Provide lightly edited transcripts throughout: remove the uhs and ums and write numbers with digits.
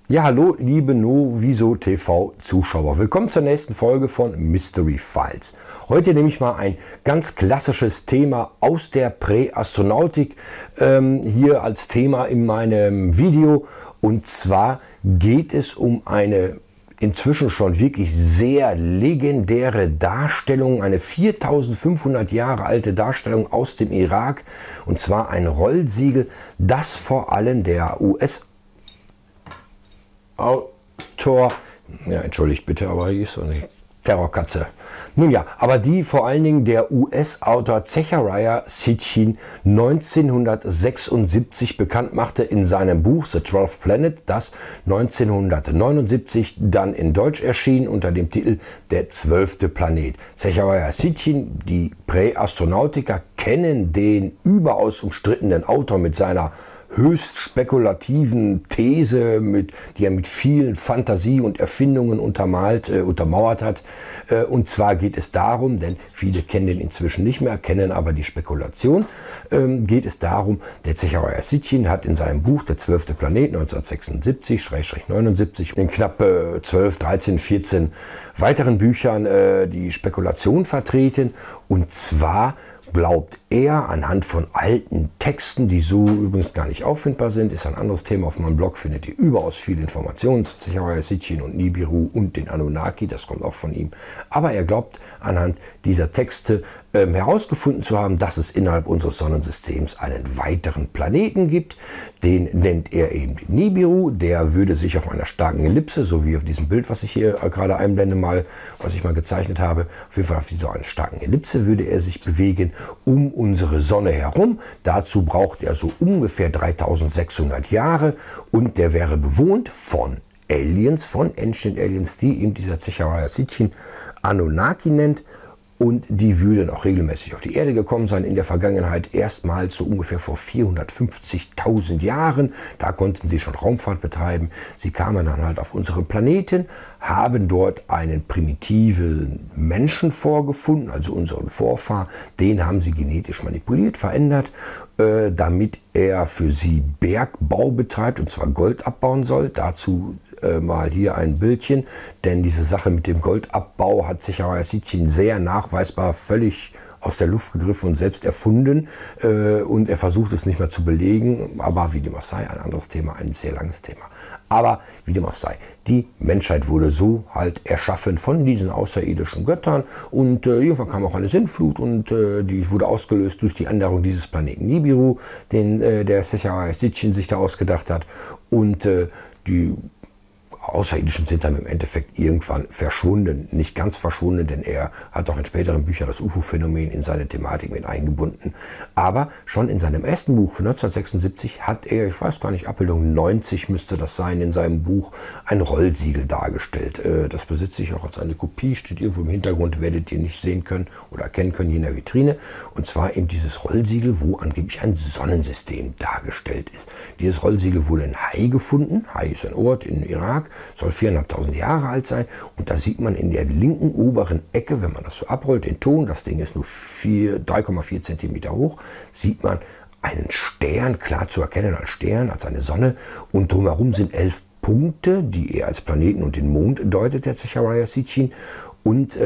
Ja, hallo, liebe Noviso TV Zuschauer. Willkommen zur nächsten Folge von Mystery Files. Heute nehme ich mal ein ganz klassisches Thema aus der Präastronautik hier als Thema in meinem Video. Und zwar geht es um eine inzwischen schon wirklich sehr legendäre Darstellung, eine 4500 Jahre alte Darstellung aus dem Irak. Und zwar ein Rollsiegel, das vor allem der US-Autor, ja, entschuldigt bitte, aber hier ist so eine Terrorkatze. Nun ja, aber die vor allen Dingen der US-Autor Zecharia Sitchin 1976 bekannt machte in seinem Buch The 12th Planet, das 1979 dann in Deutsch erschien unter dem Titel Der 12. Planet. Zecharia Sitchin, die Präastronautiker kennen den überaus umstrittenen Autor mit seiner höchst spekulativen These, die er mit vielen Fantasie und Erfindungen untermauert hat. Und zwar geht es darum, denn viele kennen den inzwischen nicht mehr, kennen aber die Spekulation, geht es darum, der Zecharia Sitchin hat in seinem Buch Der 12. Planet 1976-79 in knapp 12, 13, 14 weiteren Büchern die Spekulation vertreten. Und zwar glaubt er anhand von alten Texten, die so übrigens gar nicht auffindbar sind, ist ein anderes Thema. Auf meinem Blog findet ihr überaus viele Informationen zu Zecharia Sitchin und Nibiru und den Anunnaki, das kommt auch von ihm. Aber er glaubt anhand dieser Texte herausgefunden zu haben, dass es innerhalb unseres Sonnensystems einen weiteren Planeten gibt. Den nennt er eben Nibiru. Der würde sich auf einer starken Ellipse, so wie auf diesem Bild, was ich hier gerade einblende, was ich mal gezeichnet habe, auf jeden Fall auf dieser starken Ellipse würde er sich bewegen um unsere Sonne herum. Dazu braucht er so ungefähr 3600 Jahre und der wäre bewohnt von Aliens, von Ancient Aliens, die eben dieser Zecharia Sitchin Anunnaki nennt. Und die würden auch regelmäßig auf die Erde gekommen sein in der Vergangenheit, erstmals so ungefähr vor 450.000 Jahren. Da konnten sie schon Raumfahrt betreiben. Sie kamen dann halt auf unseren Planeten, haben dort einen primitiven Menschen vorgefunden, also unseren Vorfahr. Den haben sie genetisch manipuliert, verändert, damit er für sie Bergbau betreibt, und zwar Gold abbauen soll. Dazu mal hier ein Bildchen, denn diese Sache mit dem Goldabbau hat Zecharia Sitchin sehr nachweisbar völlig aus der Luft gegriffen und selbst erfunden, und er versucht es nicht mehr zu belegen, aber wie dem auch sei, ein anderes Thema, ein sehr langes Thema. Aber wie dem auch sei, die Menschheit wurde so halt erschaffen von diesen außerirdischen Göttern, und irgendwann kam auch eine Sintflut, und die wurde ausgelöst durch die Änderung dieses Planeten Nibiru, den der Zecharia Sitchin sich da ausgedacht hat, und die Außerirdischen sind dann im Endeffekt irgendwann verschwunden. Nicht ganz verschwunden, denn er hat auch in späteren Büchern das UFO-Phänomen in seine Thematik mit eingebunden. Aber schon in seinem ersten Buch von 1976 hat er, ich weiß gar nicht, Abbildung 90 müsste das sein, in seinem Buch ein Rollsiegel dargestellt. Das besitze ich auch als eine Kopie, steht irgendwo im Hintergrund, werdet ihr nicht sehen können oder erkennen können hier in der Vitrine. Und zwar eben dieses Rollsiegel, wo angeblich ein Sonnensystem dargestellt ist. Dieses Rollsiegel wurde in Hai gefunden. Hai ist ein Ort in Irak. Soll 4.500 Jahre alt sein, und da sieht man in der linken oberen Ecke, wenn man das so abrollt, den Ton, das Ding ist nur 3,4 cm hoch, sieht man einen Stern, klar zu erkennen als Stern, als eine Sonne, und drumherum sind 11 Punkte, die er als Planeten und den Mond deutet, der Zecharia Sitchin, und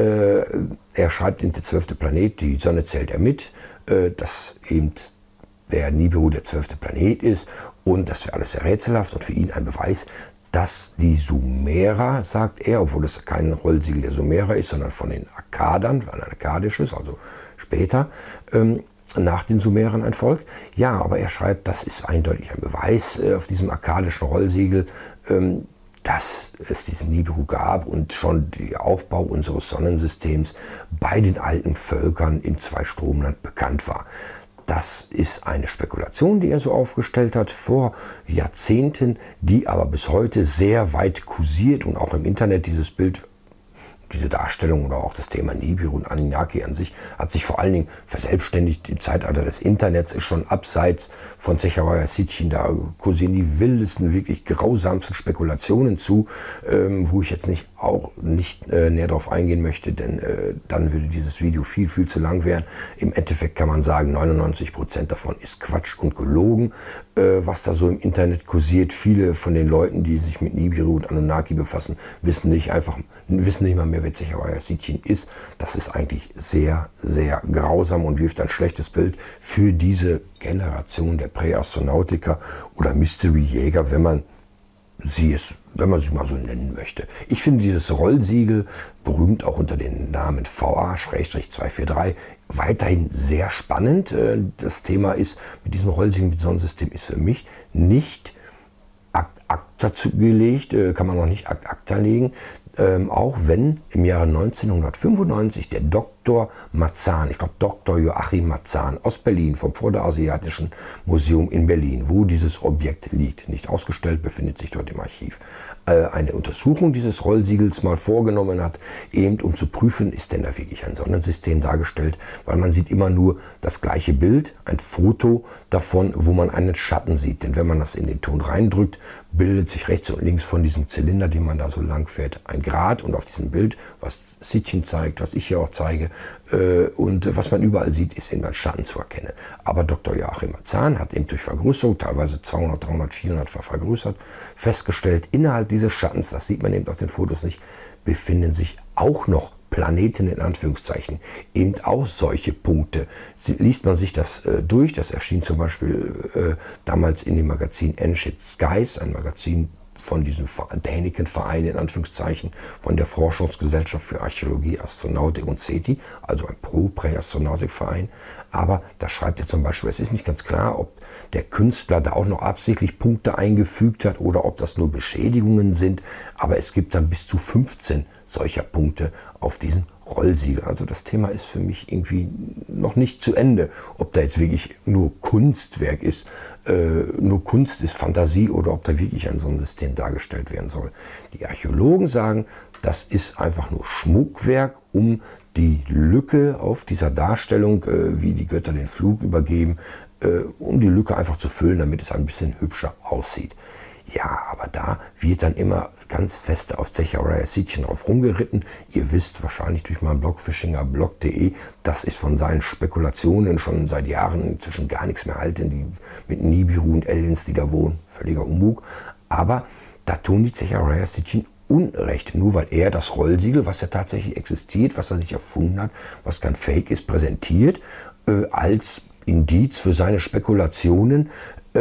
er schreibt in der 12. Planet, die Sonne zählt er mit, dass eben der Nibiru der 12. Planet ist, und das wäre alles sehr rätselhaft und für ihn ein Beweis, dass die Sumerer, sagt er, obwohl es kein Rollsiegel der Sumerer ist, sondern von den Akkadern, ein akkadisches, also später, nach den Sumerern ein Volk. Ja, aber er schreibt, das ist eindeutig ein Beweis auf diesem akkadischen Rollsiegel, dass es diesen Nibiru gab und schon der Aufbau unseres Sonnensystems bei den alten Völkern im Zweistromland bekannt war. Das ist eine Spekulation, die er so aufgestellt hat vor Jahrzehnten, die aber bis heute sehr weit kursiert, und auch im Internet dieses Bild, diese Darstellung oder auch das Thema Nibiru und Anunnaki an sich hat sich vor allen Dingen verselbstständigt im Zeitalter des Internets, ist schon abseits von Zecharia Sitchin, da kursieren die wildesten, wirklich grausamsten Spekulationen zu, wo ich jetzt nicht auch nicht näher darauf eingehen möchte, denn dann würde dieses Video viel, viel zu lang werden. Im Endeffekt kann man sagen, 99% davon ist Quatsch und gelogen, was da so im Internet kursiert. Viele von den Leuten, die sich mit Nibiru und Anunnaki befassen, wissen nicht mal mehr, wer Zecharia Sitchin ist. Das ist eigentlich sehr, sehr grausam und wirft ein schlechtes Bild für diese Generation der Präastronautiker oder Mystery-Jäger, wenn man sie mal so nennen möchte. Ich finde dieses Rollsiegel, berühmt auch unter dem Namen VA-243, weiterhin sehr spannend. Das Thema ist, mit diesem Rollsiegel, mit dem Sonnensystem, ist für mich nicht ad acta gelegt, kann man noch nicht ad acta legen. Auch wenn im Jahre 1995 der Dr. Marzahn, ich glaube Dr. Joachim Marzahn aus Berlin, vom Vorderasiatischen Museum in Berlin, wo dieses Objekt liegt, nicht ausgestellt, befindet sich dort im Archiv, eine Untersuchung dieses Rollsiegels mal vorgenommen hat, eben um zu prüfen, ist denn da wirklich ein Sonnensystem dargestellt, weil man sieht immer nur das gleiche Bild, ein Foto davon, wo man einen Schatten sieht, denn wenn man das in den Ton reindrückt, bildet sich rechts und links von diesem Zylinder, den man da so lang fährt, ein Grad, und auf diesem Bild, was Sitchin zeigt, was ich hier auch zeige, und was man überall sieht, ist eben ein Schatten zu erkennen. Aber Dr. Joachim Marzahn hat eben durch Vergrößerung, teilweise 200, 300, 400-fach vergrößert, festgestellt, innerhalb dieses Schattens, das sieht man eben auf den Fotos nicht, befinden sich auch noch Planeten in Anführungszeichen, eben auch solche Punkte. Liest man sich das durch, das erschien zum Beispiel damals in dem Magazin Ancient Skies, ein Magazin von diesem Däniken-Verein in Anführungszeichen, von der Forschungsgesellschaft für Archäologie, Astronautik und SETI, also ein Pro-Präastronautik-Verein. Aber da schreibt er zum Beispiel, es ist nicht ganz klar, ob der Künstler da auch noch absichtlich Punkte eingefügt hat oder ob das nur Beschädigungen sind. Aber es gibt dann bis zu 15 solcher Punkte auf diesem Rollsiegel. Also das Thema ist für mich irgendwie noch nicht zu Ende. Ob da jetzt wirklich nur Kunstwerk ist, nur Kunst ist, Fantasie, oder ob da wirklich ein Sonnensystem dargestellt werden soll. Die Archäologen sagen, das ist einfach nur Schmuckwerk, um die Lücke auf dieser Darstellung, wie die Götter den Flug übergeben, um die Lücke einfach zu füllen, damit es ein bisschen hübscher aussieht. Ja, aber da wird dann immer ganz fest auf Zecharia Sitchin drauf rumgeritten. Ihr wisst wahrscheinlich durch meinen Blog fishingerblog.de, das ist von seinen Spekulationen schon seit Jahren inzwischen gar nichts mehr halten, die mit Nibiru und Aliens, die da wohnen, völliger Humbug. Aber da tun die Zecharia Sitchin Unrecht, nur weil er das Rollsiegel, was ja tatsächlich existiert, was er sich erfunden hat, was kein Fake ist, präsentiert, als Indiz für seine Spekulationen,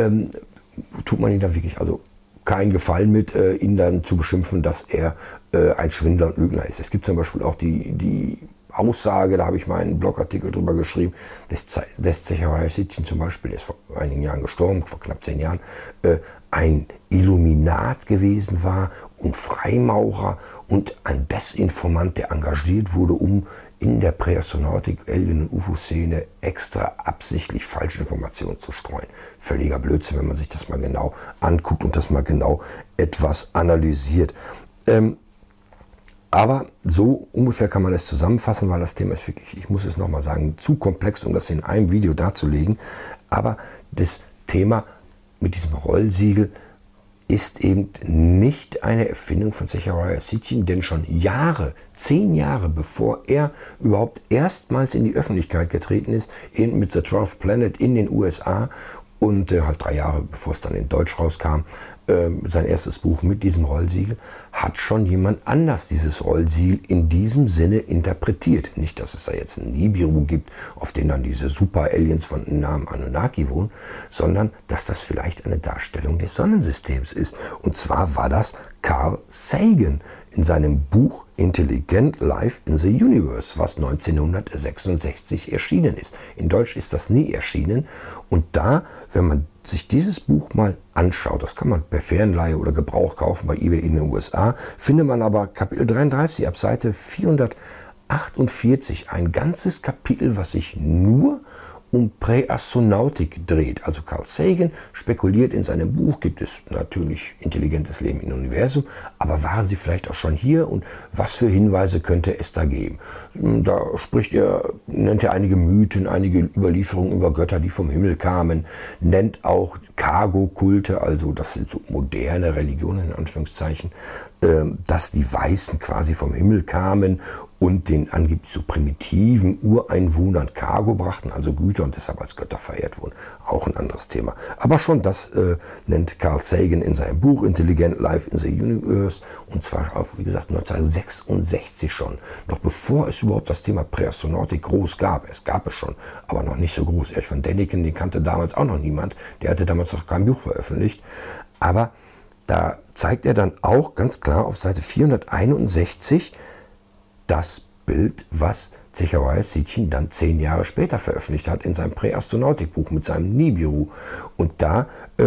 tut man ihn da wirklich keinen Gefallen mit, ihn dann zu beschimpfen, dass er ein Schwindler und Lügner ist. Es gibt zum Beispiel auch die Aussage, da habe ich mal einen Blogartikel drüber geschrieben, dass Zecharia Sitchin zum Beispiel, der ist vor einigen Jahren gestorben, vor knapp 10 Jahren, ein Illuminat gewesen war und Freimaurer und ein Desinformant, der engagiert wurde, um in der Präastronautik, Alien- und UFO-Szene extra absichtlich falsche Informationen zu streuen. Völliger Blödsinn, wenn man sich das mal genau anguckt und das mal genau etwas analysiert. Aber so ungefähr kann man es zusammenfassen, weil das Thema ist wirklich, ich muss es nochmal sagen, zu komplex, um das in einem Video darzulegen. Aber das Thema mit diesem Rollsiegel ist eben nicht eine Erfindung von Zecharia Sitchin, denn schon 10 Jahre bevor er überhaupt erstmals in die Öffentlichkeit getreten ist, eben mit The 12th Planet in den USA und halt 3 Jahre bevor es dann in Deutsch rauskam, sein erstes Buch mit diesem Rollsiegel, hat schon jemand anders dieses Rollsiegel in diesem Sinne interpretiert. Nicht, dass es da jetzt einen Nibiru gibt, auf den dann diese Super-Aliens von Namen Anunnaki wohnen, sondern dass das vielleicht eine Darstellung des Sonnensystems ist. Und zwar war das Carl Sagan in seinem Buch Intelligent Life in the Universe, was 1966 erschienen ist. In Deutsch ist das nie erschienen. Und da, wenn man sich dieses Buch mal anschaut, das kann man per Fernleihe oder Gebrauch kaufen bei eBay in den USA, findet man aber Kapitel 33 ab Seite 448 ein ganzes Kapitel, was sich nur um Präastronautik dreht. Also Carl Sagan spekuliert in seinem Buch, gibt es natürlich intelligentes Leben im Universum, aber waren sie vielleicht auch schon hier und was für Hinweise könnte es da geben? Da nennt er einige Mythen, einige Überlieferungen über Götter, die vom Himmel kamen, nennt auch Cargo-Kulte, also das sind so moderne Religionen in Anführungszeichen, dass die Weißen quasi vom Himmel kamen und den angeblich so primitiven Ureinwohnern Cargo brachten, also Güter und deshalb als Götter verehrt wurden. Auch ein anderes Thema. Aber schon das nennt Carl Sagan in seinem Buch Intelligent Life in the Universe und zwar auch, wie gesagt, 1966 schon. Noch bevor es überhaupt das Thema Präastronautik groß gab. Es gab es schon, aber noch nicht so groß. Erich von Däniken, den kannte damals auch noch niemand. Der hatte damals noch kein Buch veröffentlicht. Aber da zeigt er dann auch ganz klar auf Seite 461 das Bild, was Zecharia Sitchin dann 10 Jahre später veröffentlicht hat in seinem Präastronautikbuch mit seinem Nibiru. Und da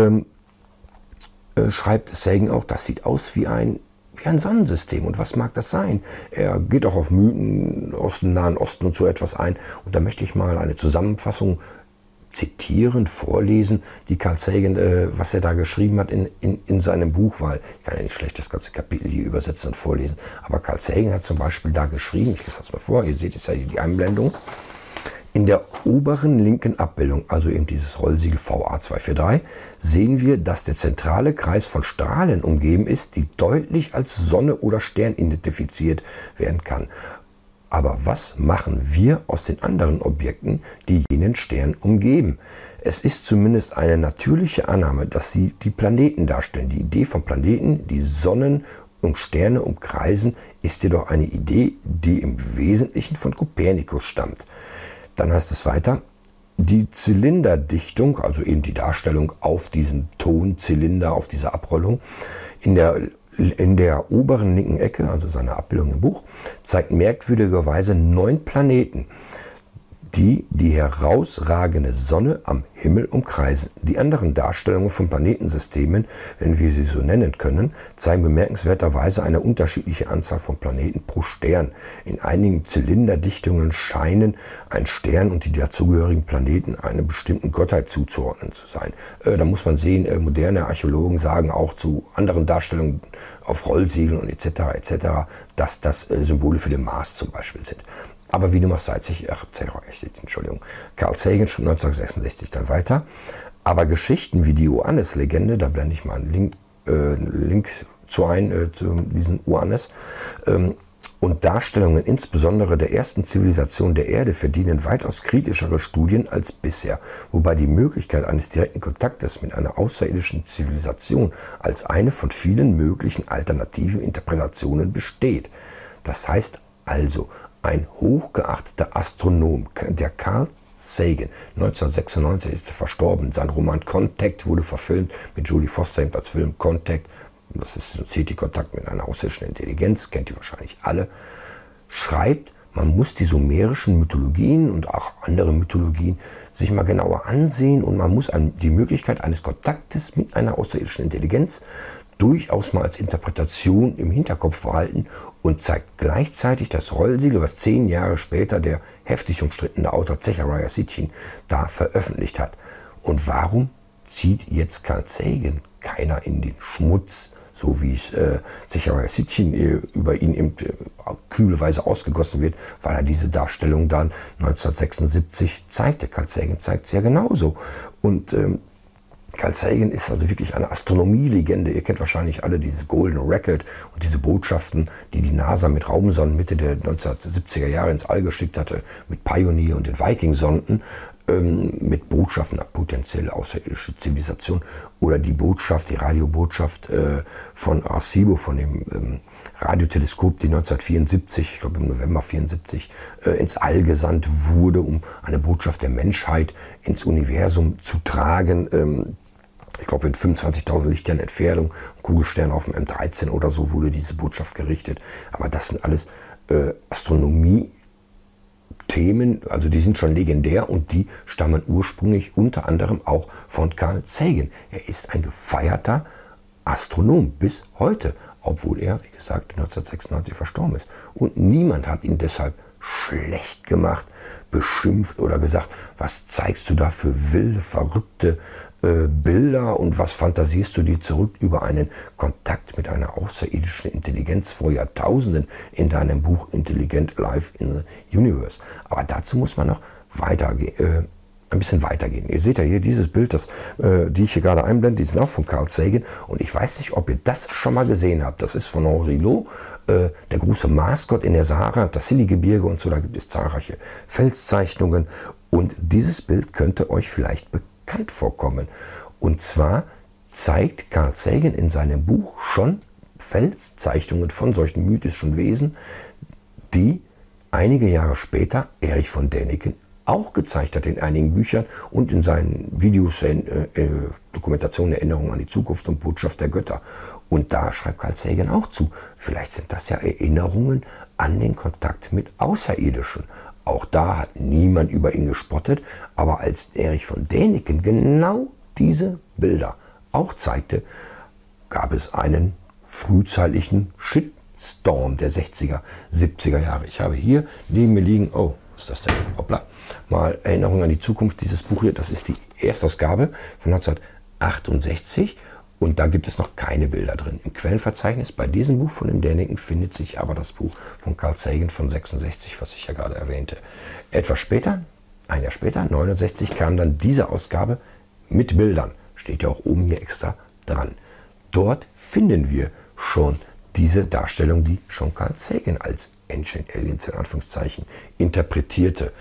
schreibt Sagan auch, das sieht aus wie ein Sonnensystem. Und was mag das sein? Er geht auch auf Mythen aus dem Nahen Osten und so etwas ein. Und da möchte ich mal eine Zusammenfassung zitieren, vorlesen, die Carl Sagan, was er da geschrieben hat in seinem Buch, weil ich kann ja nicht schlecht das ganze Kapitel hier übersetzen und vorlesen, aber Carl Sagan hat zum Beispiel da geschrieben, ich lese das mal vor, ihr seht jetzt ja die Einblendung, in der oberen linken Abbildung, also eben dieses Rollsiegel VA243, sehen wir, dass der zentrale Kreis von Strahlen umgeben ist, die deutlich als Sonne oder Stern identifiziert werden kann. Aber was machen wir aus den anderen Objekten, die jenen Stern umgeben? Es ist zumindest eine natürliche Annahme, dass sie die Planeten darstellen. Die Idee von Planeten, die Sonnen und Sterne umkreisen, ist jedoch eine Idee, die im Wesentlichen von Kopernikus stammt. Dann heißt es weiter, die Zylinderdichtung, also eben die Darstellung auf diesem Tonzylinder, auf dieser Abrollung, in der oberen linken Ecke, also seine Abbildung im Buch, zeigt merkwürdigerweise 9 Planeten, die die herausragende Sonne am Himmel umkreisen. Die anderen Darstellungen von Planetensystemen, wenn wir sie so nennen können, zeigen bemerkenswerterweise eine unterschiedliche Anzahl von Planeten pro Stern. In einigen Zylinderdichtungen scheinen ein Stern und die dazugehörigen Planeten einer bestimmten Gottheit zuzuordnen zu sein. Da muss man sehen, moderne Archäologen sagen auch zu anderen Darstellungen auf Rollsiegeln und etc., dass das Symbole für den Mars zum Beispiel sind. Aber wie dem auch sei, Carl Sagan schrieb 1966 dann weiter. Aber Geschichten wie die Oannes-Legende, da blende ich mal einen Link zu diesem Oannes, und Darstellungen insbesondere der ersten Zivilisation der Erde verdienen weitaus kritischere Studien als bisher, wobei die Möglichkeit eines direkten Kontaktes mit einer außerirdischen Zivilisation als eine von vielen möglichen alternativen Interpretationen besteht. Das heißt also, ein hochgeachteter Astronom, der Carl Sagan, 1996 ist er verstorben. Sein Roman Contact wurde verfilmt mit Jodie Foster als Film. Contact, das ist ein CT-Kontakt mit einer außerirdischen Intelligenz, kennt ihr wahrscheinlich alle, schreibt, man muss die sumerischen Mythologien und auch andere Mythologien sich mal genauer ansehen und man muss die Möglichkeit eines Kontaktes mit einer außerirdischen Intelligenz durchaus mal als Interpretation im Hinterkopf behalten und zeigt gleichzeitig das Rollsiegel, was 10 Jahre später der heftig umstrittene Autor Zecharia Sitchin da veröffentlicht hat. Und warum zieht jetzt Carl Sagan keiner in den Schmutz, so wie es Zecharia Sitchin über ihn eben kühlweise ausgegossen wird, weil er diese Darstellung dann 1976 zeigte. Carl Sagan zeigt es ja genauso. Und Carl Sagan ist also wirklich eine Astronomielegende. Ihr kennt wahrscheinlich alle dieses Golden Record und diese Botschaften, die die NASA mit Raumsonden Mitte der 1970er Jahre ins All geschickt hatte, mit Pioneer und den Viking-Sonden, mit Botschaften an potenziell außerirdische Zivilisation oder die Radiobotschaft von Arecibo, von dem Radioteleskop, die 1974, ich glaube im November 1974, ins All gesandt wurde, um eine Botschaft der Menschheit ins Universum zu tragen. Ich glaube in 25.000 Lichtjahren Entfernung, Kugelstern auf dem M13 oder so wurde diese Botschaft gerichtet. Aber das sind alles Astronomie-Themen, also die sind schon legendär und die stammen ursprünglich unter anderem auch von Carl Sagan. Er ist ein gefeierter Astronom bis heute, obwohl er, wie gesagt, 1996 verstorben ist. Und niemand hat ihn deshalb schlecht gemacht, beschimpft oder gesagt, was zeigst du da für wilde, verrückte Bilder und was fantasierst du dir zurück über einen Kontakt mit einer außerirdischen Intelligenz vor Jahrtausenden in deinem Buch Intelligent Life in the Universe. Aber dazu muss man noch weitergehen. Ein bisschen weitergehen. Ihr seht ja hier dieses Bild, die ich hier gerade einblende, die sind auch von Carl Sagan und ich weiß nicht, ob ihr das schon mal gesehen habt. Das ist von Henri Lot, der große Marsgott in der Sahara, das Tassili-Gebirge und so, da gibt es zahlreiche Felszeichnungen und dieses Bild könnte euch vielleicht bekannt vorkommen. Und zwar zeigt Carl Sagan in seinem Buch schon Felszeichnungen von solchen mythischen Wesen, die einige Jahre später Erich von Däniken auch gezeigt hat in einigen Büchern und in seinen Videos, Dokumentationen, Erinnerungen an die Zukunft und Botschaft der Götter. Und da schreibt Carl Sagan auch zu, vielleicht sind das ja Erinnerungen an den Kontakt mit Außerirdischen. Auch da hat niemand über ihn gespottet, aber als Erich von Däniken genau diese Bilder auch zeigte, gab es einen frühzeitlichen Shitstorm der 60er, 70er Jahre. Ich habe hier neben mir liegen, oh, was ist das denn? Hoppla. Mal Erinnerung an die Zukunft, dieses Buch hier, das ist die Erstausgabe von 1968 und da gibt es noch keine Bilder drin. Im Quellenverzeichnis bei diesem Buch von dem Däniken findet sich aber das Buch von Carl Sagan von 66, was ich ja gerade erwähnte. Etwas später, ein Jahr später, 69, kam dann diese Ausgabe mit Bildern. Steht ja auch oben hier extra dran. Dort finden wir schon diese Darstellung, die schon Carl Sagan als Ancient Aliens in Anführungszeichen interpretierte.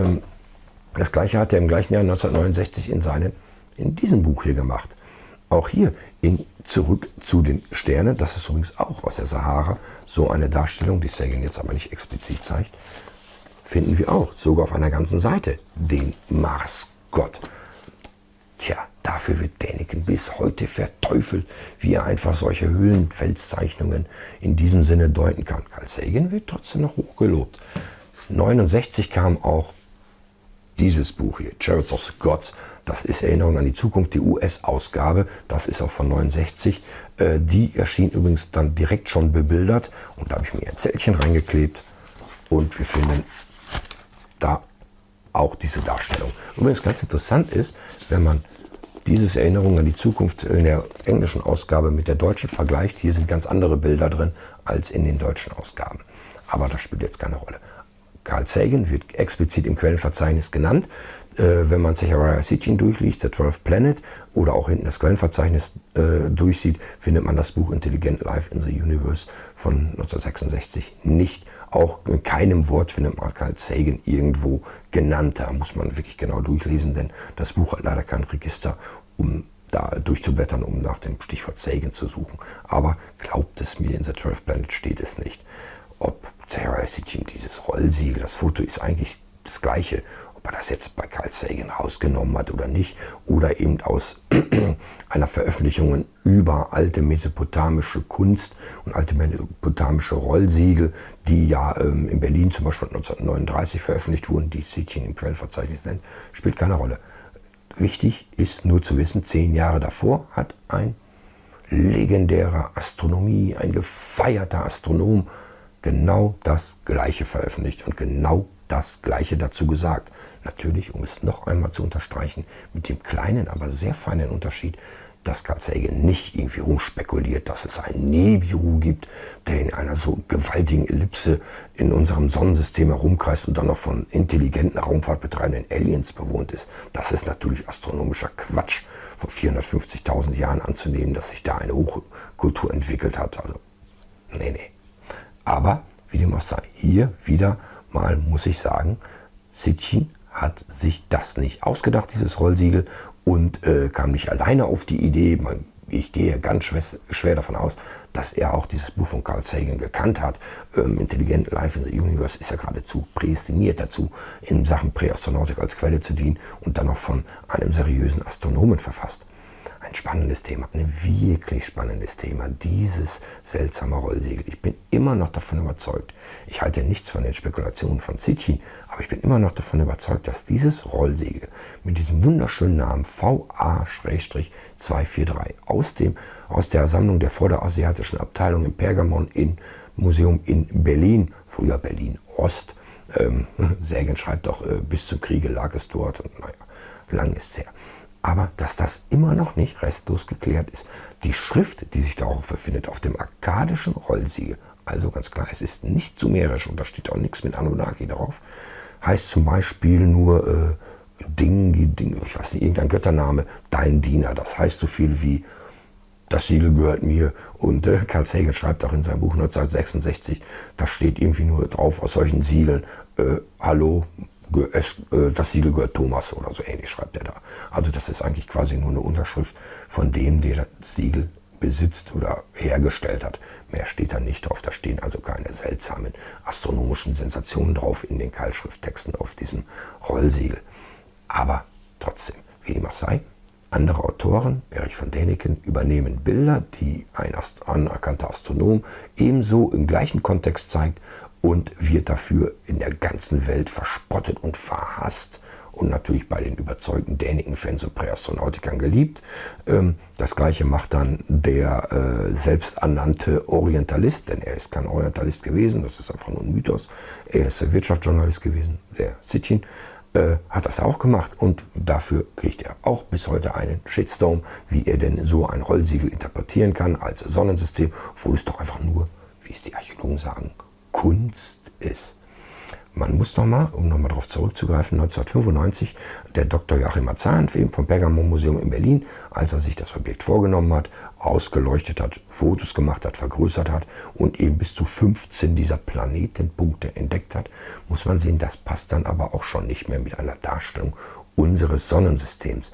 Das gleiche hat er im gleichen Jahr 1969 in diesem Buch hier gemacht. Auch hier zurück zu den Sternen, das ist übrigens auch aus der Sahara, so eine Darstellung, die Sagan jetzt aber nicht explizit zeigt, finden wir auch, sogar auf einer ganzen Seite, den Marsgott. Tja, dafür wird Däniken bis heute verteufelt, wie er einfach solche Höhlenfelszeichnungen in diesem Sinne deuten kann. Carl Sagan wird trotzdem noch hochgelobt. 1969 kam auch dieses Buch hier, Chariots of the Gods, das ist Erinnerung an die Zukunft, die US-Ausgabe, das ist auch von 69. Die erschien übrigens dann direkt schon bebildert und da habe ich mir ein Zettelchen reingeklebt und wir finden da auch diese Darstellung. Übrigens ganz interessant ist, wenn man dieses Erinnerung an die Zukunft in der englischen Ausgabe mit der deutschen vergleicht, hier sind ganz andere Bilder drin als in den deutschen Ausgaben. Aber das spielt jetzt keine Rolle. Carl Sagan wird explizit im Quellenverzeichnis genannt. Wenn man Zecharia Sitchin durchliest, The 12th Planet, oder auch hinten das Quellenverzeichnis durchsieht, findet man das Buch Intelligent Life in the Universe von 1966 nicht. Auch in keinem Wort findet man Carl Sagan irgendwo genannt. Da muss man wirklich genau durchlesen, denn das Buch hat leider kein Register, um da durchzublättern, um nach dem Stichwort Sagan zu suchen. Aber glaubt es mir, in The 12th Planet steht es nicht. Ob Zecharia Sitchin, dieses Rollsiegel, das Foto ist eigentlich das gleiche. Ob er das jetzt bei Carl Sagan rausgenommen hat oder nicht, oder eben aus einer Veröffentlichung über alte mesopotamische Kunst und alte mesopotamische Rollsiegel, die ja in Berlin zum Beispiel 1939 veröffentlicht wurden, die Sitchin im Quellenverzeichnis nennt, spielt keine Rolle. Wichtig ist nur zu wissen, 10 Jahre davor hat ein legendärer Astronomie, ein gefeierter Astronom genau das Gleiche veröffentlicht und genau das Gleiche dazu gesagt. Natürlich, um es noch einmal zu unterstreichen, mit dem kleinen, aber sehr feinen Unterschied, dass Carl Sagan nicht irgendwie rumspekuliert, dass es einen Nibiru gibt, der in einer so gewaltigen Ellipse in unserem Sonnensystem herumkreist und dann noch von intelligenten, raumfahrtbetreibenden Aliens bewohnt ist. Das ist natürlich astronomischer Quatsch, vor 450.000 Jahren anzunehmen, dass sich da eine Hochkultur entwickelt hat. Also, nee. Aber, wie dem auch sei, hier wieder mal muss ich sagen, Sitchin hat sich das nicht ausgedacht, dieses Rollsiegel, und kam nicht alleine auf die Idee. Ich gehe ganz schwer davon aus, dass er auch dieses Buch von Carl Sagan gekannt hat. Intelligent Life in the Universe ist ja geradezu prädestiniert dazu, in Sachen Präastronautik als Quelle zu dienen und dann noch von einem seriösen Astronomen verfasst. Ein spannendes Thema, ein wirklich spannendes Thema, dieses seltsame Rollsiegel. Ich bin immer noch davon überzeugt, ich halte nichts von den Spekulationen von Sitchin, aber ich bin immer noch davon überzeugt, dass dieses Rollsiegel mit diesem wunderschönen Namen VA-243 aus der Sammlung der vorderasiatischen Abteilung im Pergamon im Museum in Berlin, früher Berlin Ost, Sägen schreibt doch, bis zum Kriege lag es dort. Und naja, lang ist es her. Aber dass das immer noch nicht restlos geklärt ist. Die Schrift, die sich darauf befindet, auf dem akkadischen Rollsiegel, also ganz klar, es ist nicht sumerisch und da steht auch nichts mit Anunnaki drauf, heißt zum Beispiel nur Ding, ich weiß nicht, irgendein Göttername, dein Diener. Das heißt so viel wie, das Siegel gehört mir. Und Carl Sagan schreibt auch in seinem Buch 1966, da steht irgendwie nur drauf aus solchen Siegeln, hallo, das Siegel gehört Thomas oder so ähnlich schreibt er da. Also das ist eigentlich quasi nur eine Unterschrift von dem, der das Siegel besitzt oder hergestellt hat. Mehr steht da nicht drauf. Da stehen also keine seltsamen astronomischen Sensationen drauf in den Keilschrifttexten auf diesem Rollsiegel. Aber trotzdem, wie dem auch sei, andere Autoren, Erich von Däniken, übernehmen Bilder, die ein anerkannter Astronom ebenso im gleichen Kontext zeigt und wird dafür in der ganzen Welt verspottet und verhasst und natürlich bei den überzeugten Däniken-Fans und Präastronautikern geliebt. Das gleiche macht dann der selbsternannte Orientalist, denn er ist kein Orientalist gewesen, das ist einfach nur ein Mythos. Er ist Wirtschaftsjournalist gewesen, der Sitchin. Hat das auch gemacht und dafür kriegt er auch bis heute einen Shitstorm, wie er denn so ein Rollsiegel interpretieren kann als Sonnensystem, obwohl es doch einfach nur, wie es die Archäologen sagen, Kunst ist. Man muss nochmal, um nochmal darauf zurückzugreifen, 1995, der Dr. Joachim Mazan vom Pergamon-Museum in Berlin, als er sich das Objekt vorgenommen hat, ausgeleuchtet hat, Fotos gemacht hat, vergrößert hat und eben bis zu 15 dieser Planetenpunkte entdeckt hat, muss man sehen, das passt dann aber auch schon nicht mehr mit einer Darstellung unseres Sonnensystems.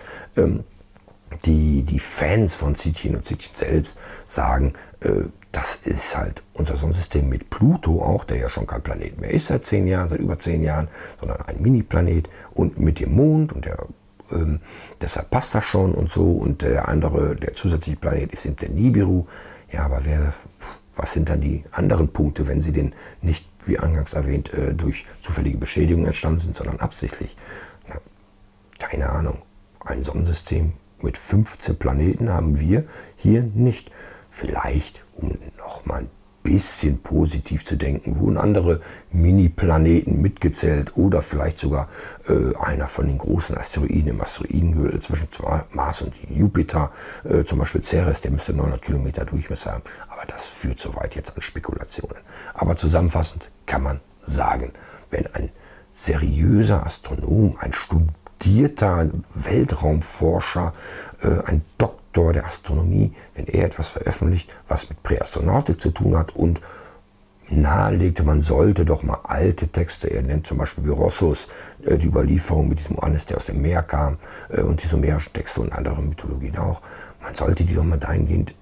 Die Fans von Sitchin und Sitchin selbst sagen, das ist halt unser Sonnensystem mit Pluto auch, der ja schon kein Planet mehr ist seit über 10 Jahren, sondern ein Mini-Planet und mit dem Mond und deshalb passt das schon und so und der zusätzliche Planet ist eben der Nibiru. Ja, aber was sind dann die anderen Punkte, wenn sie denn nicht, wie eingangs erwähnt, durch zufällige Beschädigungen entstanden sind, sondern absichtlich? Na, keine Ahnung. Ein Sonnensystem mit 15 Planeten haben wir hier nicht. Vielleicht, um noch mal ein bisschen positiv zu denken, wurden andere Mini-Planeten mitgezählt oder vielleicht sogar einer von den großen Asteroiden im Asteroidengürtel zwischen Mars und Jupiter, zum Beispiel Ceres, der müsste 900 Kilometer Durchmesser haben. Aber das führt soweit jetzt an Spekulationen. Aber zusammenfassend kann man sagen, wenn ein seriöser Astronom, ein studierter Weltraumforscher, ein Doktor der Astronomie, wenn er etwas veröffentlicht, was mit Präastronautik zu tun hat und nahelegte, man sollte doch mal alte Texte, er nennt zum Beispiel Berossos, die Überlieferung mit diesem Johannes, der aus dem Meer kam, und die sumerischen Texte und andere Mythologien auch, man sollte die doch mal dahingehend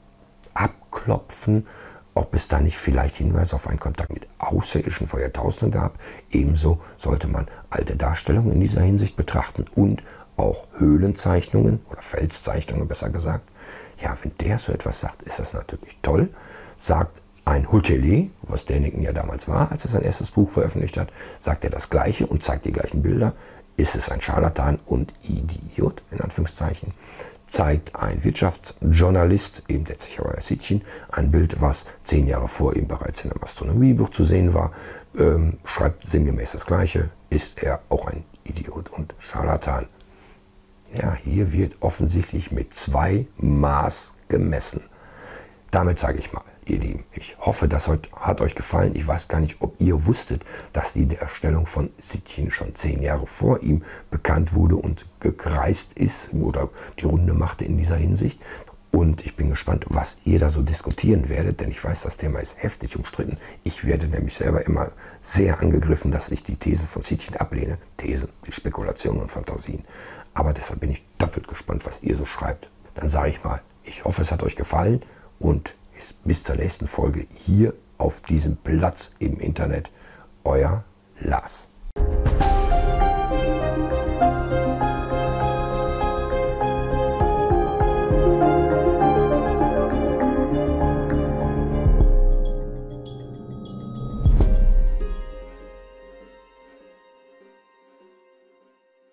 abklopfen, ob es da nicht vielleicht Hinweise auf einen Kontakt mit Außerirdischen vor Jahrtausenden gab. Ebenso sollte man alte Darstellungen in dieser Hinsicht betrachten und auch Höhlenzeichnungen oder Felszeichnungen besser gesagt. Ja, wenn der so etwas sagt, ist das natürlich toll. Sagt ein Hotelier, was Däniken ja damals war, als er sein erstes Buch veröffentlicht hat, sagt er das Gleiche und zeigt die gleichen Bilder. Ist es ein Scharlatan und Idiot, in Anführungszeichen. Zeigt ein Wirtschaftsjournalist, eben der Zecharia Sitchin, ein Bild, was 10 Jahre vor ihm bereits in einem Astronomiebuch zu sehen war, schreibt sinngemäß das Gleiche, ist er auch ein Idiot und Scharlatan. Ja, hier wird offensichtlich mit 2 Maß gemessen. Damit sage ich mal, ihr Lieben, ich hoffe, das hat euch gefallen. Ich weiß gar nicht, ob ihr wusstet, dass die Erstellung von Sitchin schon 10 Jahre vor ihm bekannt wurde und gekreist ist oder die Runde machte in dieser Hinsicht. Und ich bin gespannt, was ihr da so diskutieren werdet, denn ich weiß, das Thema ist heftig umstritten. Ich werde nämlich selber immer sehr angegriffen, dass ich die Thesen von Sitchin ablehne. Thesen, die Spekulationen und Fantasien. Aber deshalb bin ich doppelt gespannt, was ihr so schreibt. Dann sage ich mal, ich hoffe, es hat euch gefallen und bis zur nächsten Folge hier auf diesem Platz im Internet. Euer Lars.